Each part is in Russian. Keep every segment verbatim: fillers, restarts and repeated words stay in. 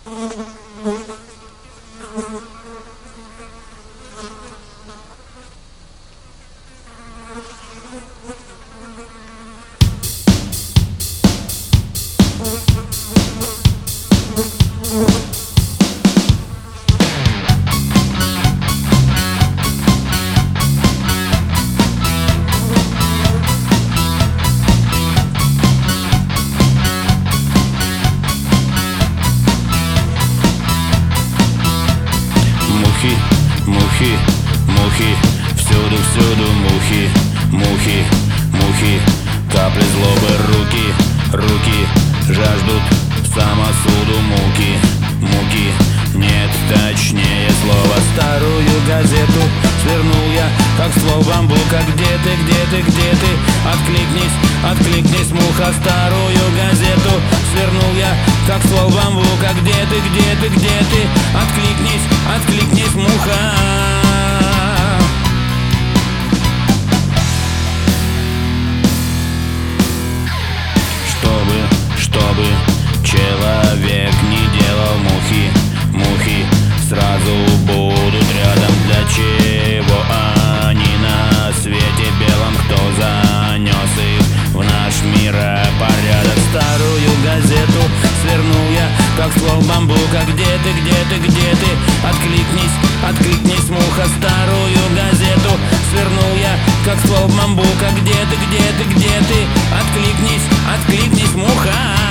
Мухи, мухи, мухи, всюду-всюду мухи, мухи, мухи, капли злобы, руки, руки жаждут самосуду муки, муки, нет точнее слова. Старую газету свернул я, как ствол бамбука. Где ты, где ты, где ты? Откликнись, откликнись, муха. Старую газету свернул я, как ствол бамбука. Где ты, где ты, где ты? Откликнись, откликнись, муха. Чтобы, чтобы человек не делал мухи, мухи сразу будут рядом. Для чего они на свете белом? Кто занес их в наш миропорядок? Старую газету свернул я, как ствол бамбука. Где ты, где ты, где ты? Откликнись, откликнись, муха. Старую газету свернул я, как ствол бамбука. Где ты, где ты, где ты? Откликнись, откликнись, муха.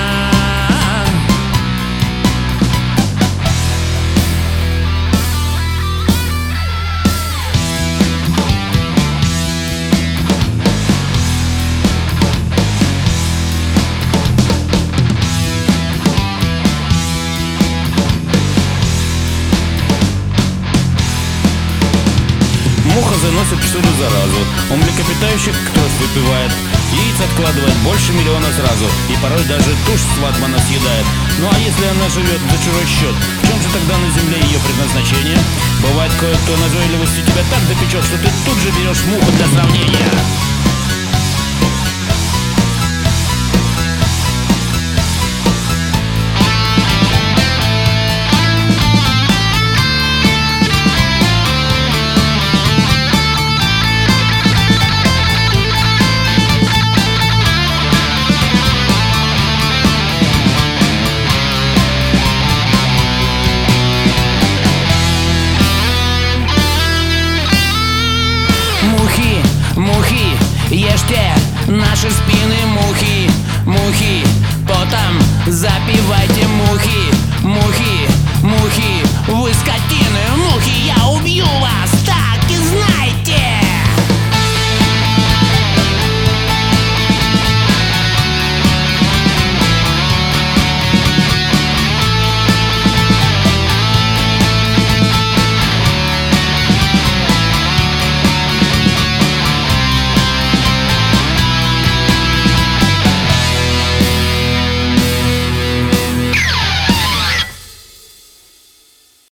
Муха заносит всюду заразу. У млекопитающих кровь выпивает, яиц откладывает больше миллиона сразу, и порой даже тушь с ватмана съедает. Ну а если она живет за чужой счет, в чем же тогда на земле ее предназначение? Бывает, кое-кто назойливостью тебя так допечет, что ты тут же берешь муху для сравнения. Мухи, мухи, ешьте наши спины, мухи, мухи, потом запивайте, мухи, мухи, мухи, вы скотины, мухи, я убью вас.